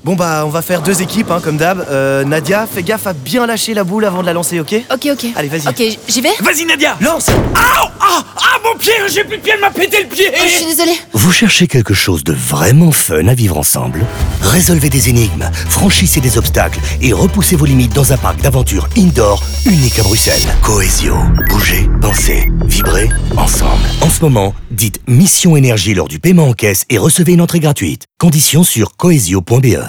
Bon bah, on va faire 2 équipes, hein, comme d'hab. Nadia, fais gaffe à bien lâcher la boule avant de la lancer, ok? Ok. Allez, vas-y. Ok, j'y vais? Vas-y Nadia! Lance! Mon pied! J'ai plus de pied, elle m'a pété le pied! Oh, je suis désolée. Vous cherchez quelque chose de vraiment fun à vivre ensemble? Résolvez des énigmes, franchissez des obstacles et repoussez vos limites dans un parc d'aventure indoor unique à Bruxelles. Cohesio. Bougez, pensez, vibrez ensemble. En ce moment, dites Mission Énergie lors du paiement en caisse et recevez une entrée gratuite. Conditions sur cohesio.be.